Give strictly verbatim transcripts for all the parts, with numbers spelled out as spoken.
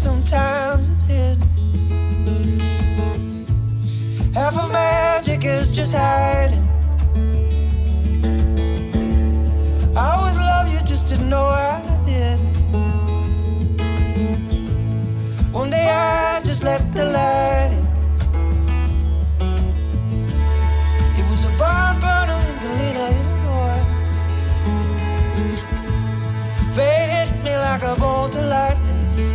sometimes it's hidden. Half of magic is just hiding. I always loved you, just didn't know I did. One day I just let the light in. It was a barn burner in Galena, Illinois. Fate hit me like a bolt of lightning.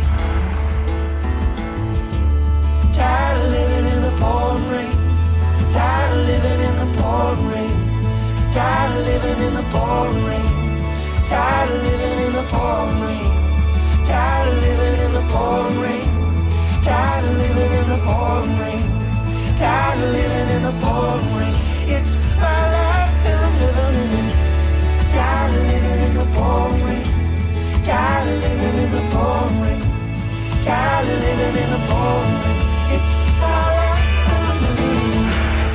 Tired of living in the pouring rain. Tired of living in the pouring rain. Tired of living in the pouring rain. Tired of living in the pouring rain. Tired of living in the pouring rain. Tired of living in the pouring rain. Tired of living in the pouring rain. It's my life and I'm living in it. Tired of living in the pouring rain. Tired of living in the pouring rain. Tired of living in the pouring rain. It's my life and I'm living in it.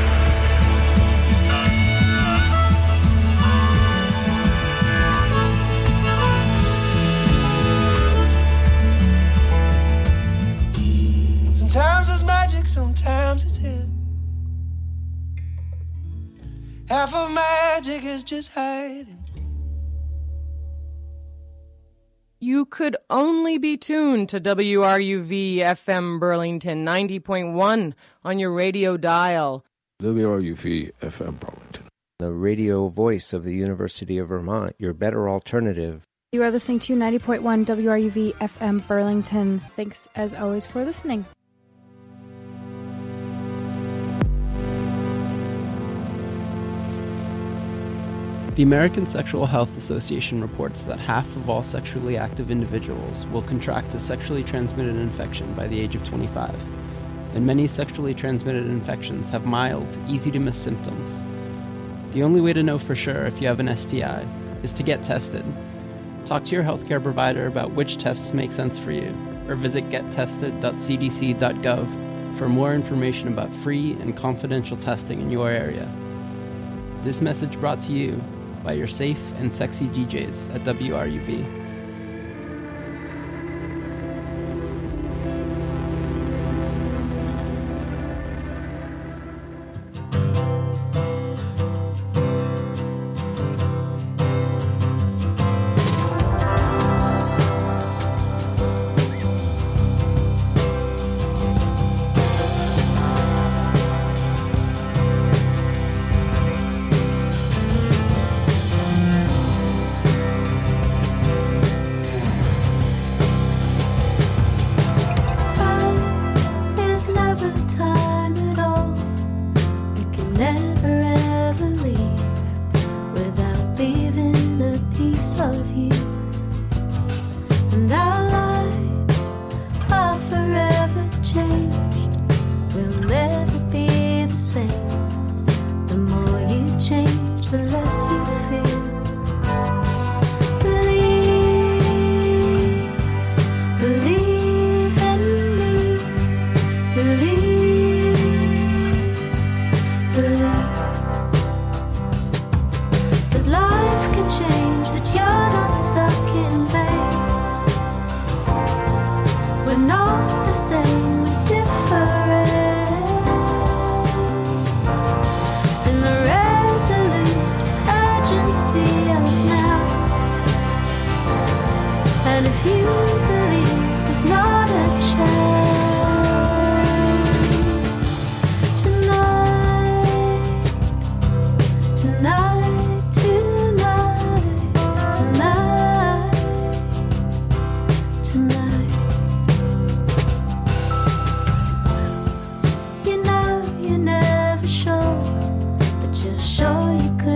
Sometimes it's magic, sometimes it's hidden. Half of magic is just hiding. You could only be tuned to W R U V F M Burlington ninety point one on your radio dial. W R U V F M Burlington. The radio voice of the University of Vermont, your better alternative. You are listening to ninety point one W R U V F M Burlington. Thanks as always for listening. The American Sexual Health Association reports that half of all sexually active individuals will contract a sexually transmitted infection by the age of twenty-five, and many sexually transmitted infections have mild, easy-to-miss symptoms. The only way to know for sure if you have an S T I is to get tested. Talk to your healthcare provider about which tests make sense for you, or visit get tested dot c d c dot gov for more information about free and confidential testing in your area. This message brought to you by your safe and sexy D Js at W R U V.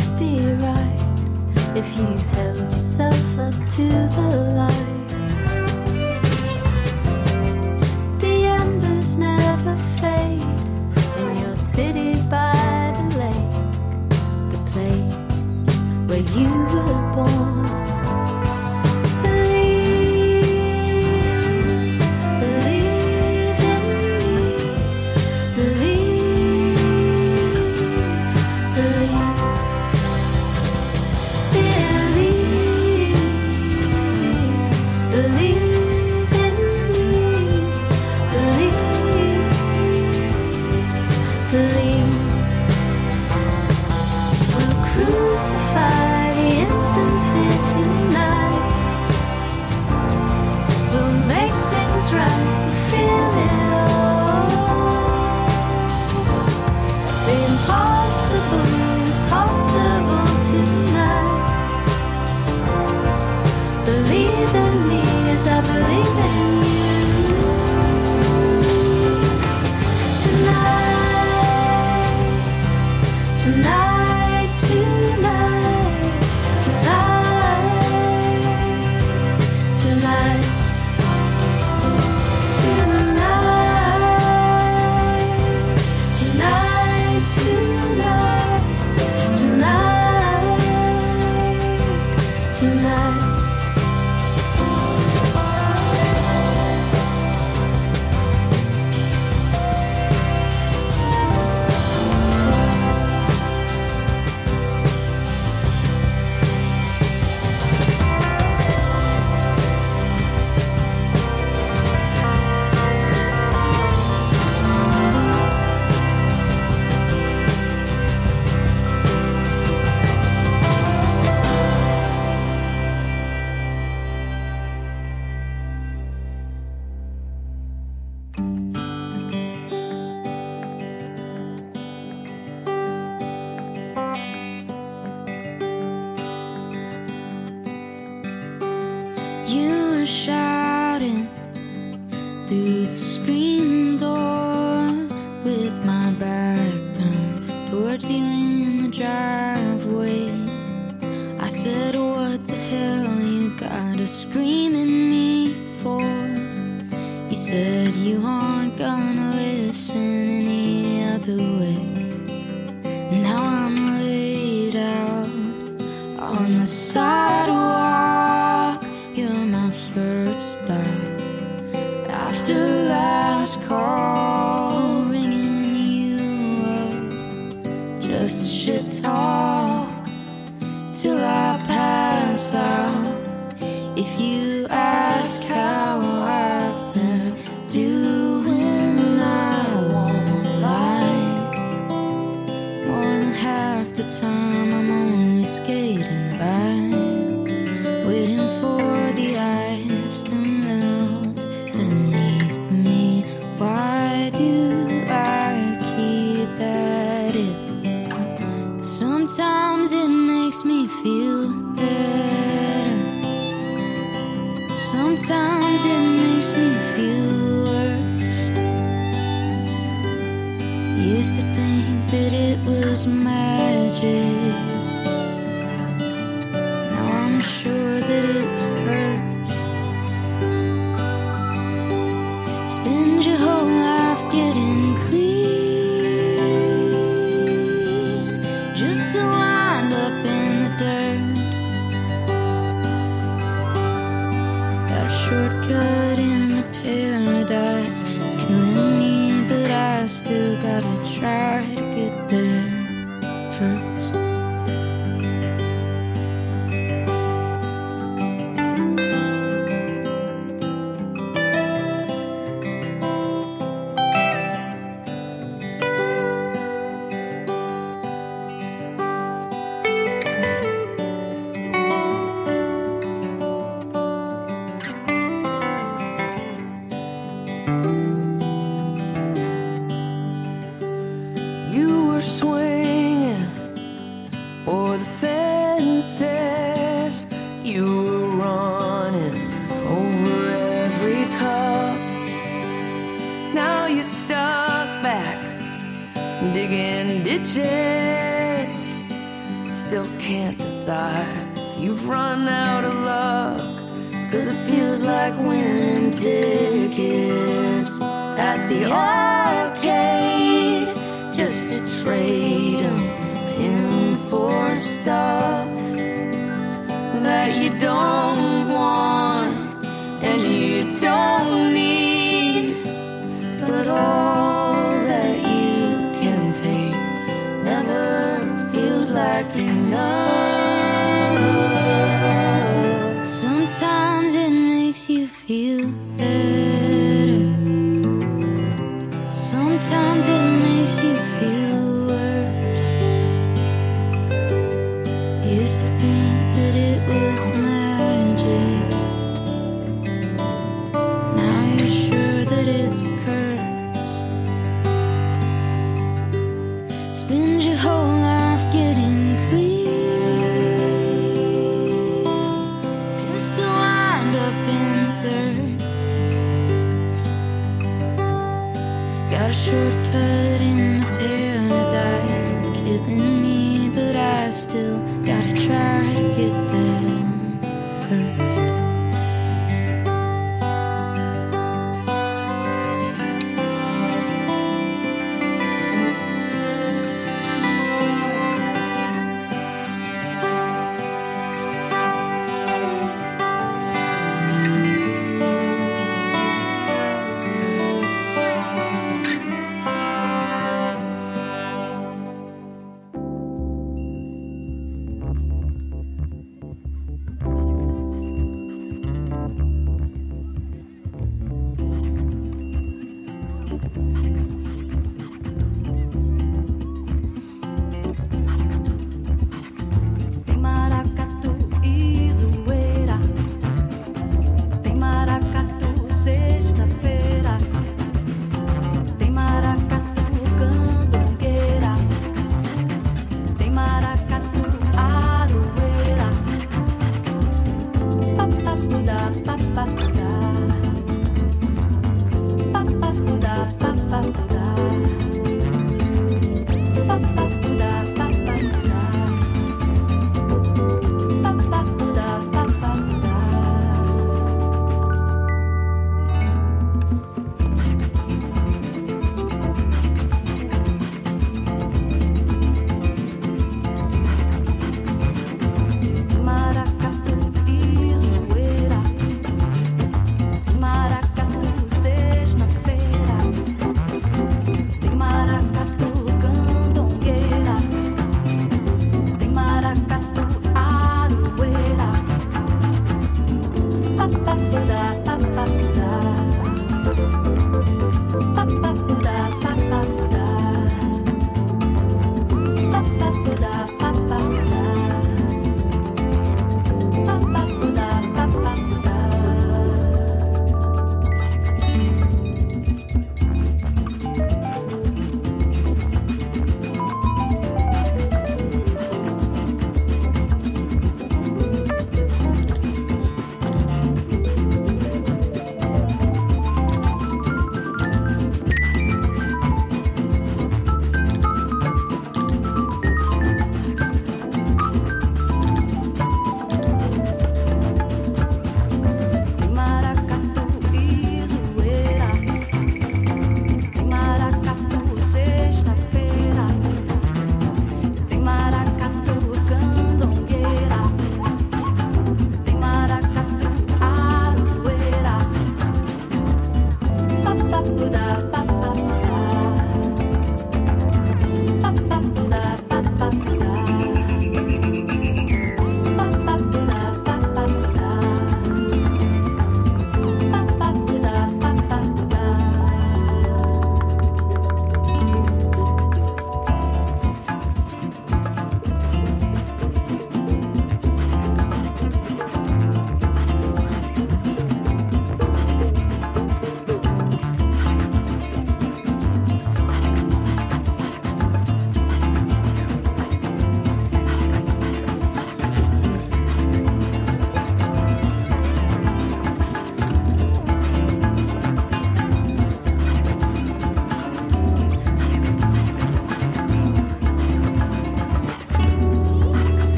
If you held yourself up to the light. right, feel it all. The impossible is possible tonight. Believe in me as I believe in you. Tonight, tonight, tonight, tonight, tonight, tonight, tonight, tonight, tonight, tonight. You were shouting through the screen door with my back turned towards you in the driveway. I said, what the hell you gotta scream at me for? You said you aren't gonna listen any other way. Now I'm laid out on the sidewalk. You're my first stop after last call, ringing you up just to shit talk till I pass out. If you ask how I've been doing, I won't lie. More than half the time I'm only skating by, waiting for the ice to melt beneath me. Why do I keep at it? Sometimes it makes me feel better. Sometimes it makes me feel worse. Used to think that it was magic. Now I'm sure that it's a curse. Spend your whole life getting clean just to wind up in the dirt. Got a shortcut into paradise. It's killing me, but I still gotta try to get there first. You were swinging for the fences. You were running over every cup. Now you're stuck back digging ditches. Still can't decide if you've run out of luck, 'cause it feels like winning tickets at the arcade, just to trade them in for stuff that you don't want and you don't need. But all that you can take never feels like enough. Sometimes it makes you feel better. Sometimes it makes you feel worse. Used to think that it was magic. Now you're curse. Spend your whole life getting clean, just to wind up in the dirt. Got a shortcut into paradise, it's killing me, but I still gotta try to get there first.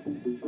Thank you.